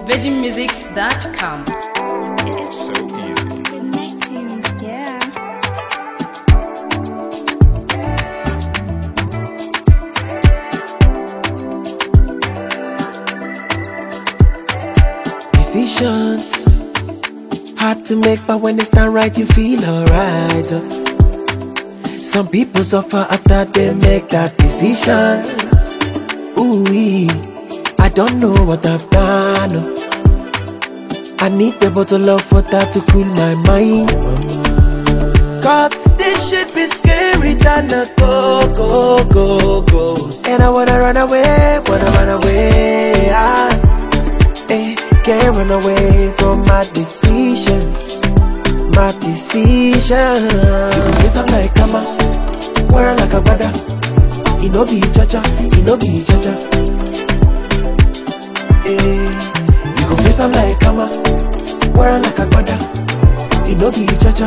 VeggieMusics.com. It's so easy. The Neptunes, yeah. Decisions hard to make, but when it's done right, you feel alright. Some people suffer after they make that decisions. Ooh, I don't know what I've done. I need a bottle of water to cool my mind. Cause this shit be scary than a go. And I wanna run away. Can't run away from my decisions. Yes, I'm like, come on, we're like a brother. It no be cha-cha. You go face, I'm like, come on, we're like a brother. It no be cha-cha.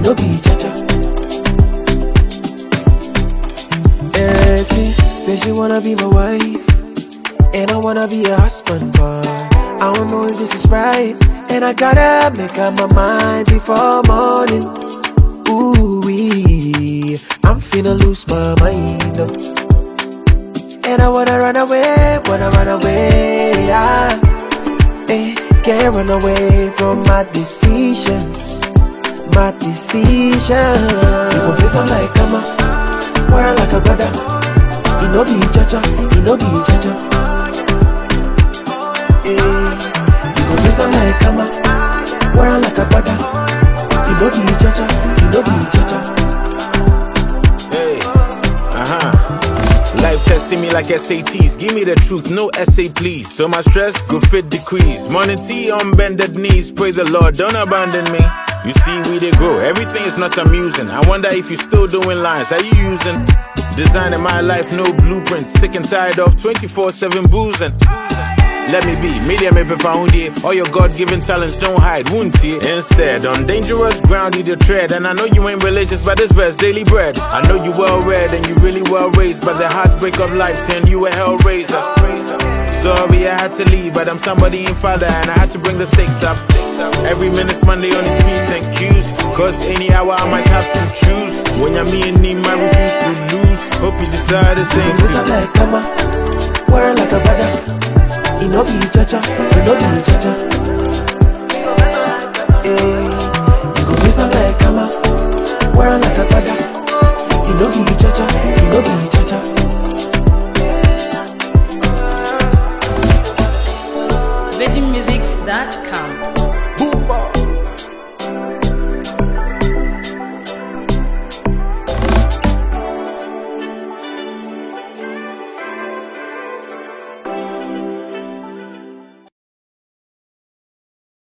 Say she wanna be my wife, and I wanna be a husband, but I don't know if this is right, and I gotta make up my mind before morning. Ooh, I'm finna lose my mind, and I wanna run away. Can't run away from my decisions. You go face, I'm like, come on, we're like a brother. It no be cha-cha. You go face, I'm like, come on, we're like a brother. It no be cha-cha. Hey, life testing me like SATs. Give me the truth, no essay, please. So my stress could fit decrease. Morning tea on bended knees. Praise the Lord, don't abandon me. You see, we they grow. Everything is not amusing. I wonder if you're still doing lines. Are you using? Designing my life, no blueprints. Sick and tired of 24/7 boozing. Let me be, media me found it. All your God-given talents don't hide, won't you? Instead, on dangerous ground you tread. And I know you ain't religious, but this verse daily bread. I know you well read and you really well raised, but the heartbreak of life turned you a hellraiser. Sorry I had to leave, but I'm somebody in father and I had to bring the stakes up. Every minute's Monday on his P's and Q's, cause any hour I might have to choose. When you're me and need my refuse to lose. Hope you decide the same too. I'm like, come on, we're like a brother. It no be cha-cha. You go face, I'm like, come on, we're like a brother. It no be cha-cha. VeggieMusics.com.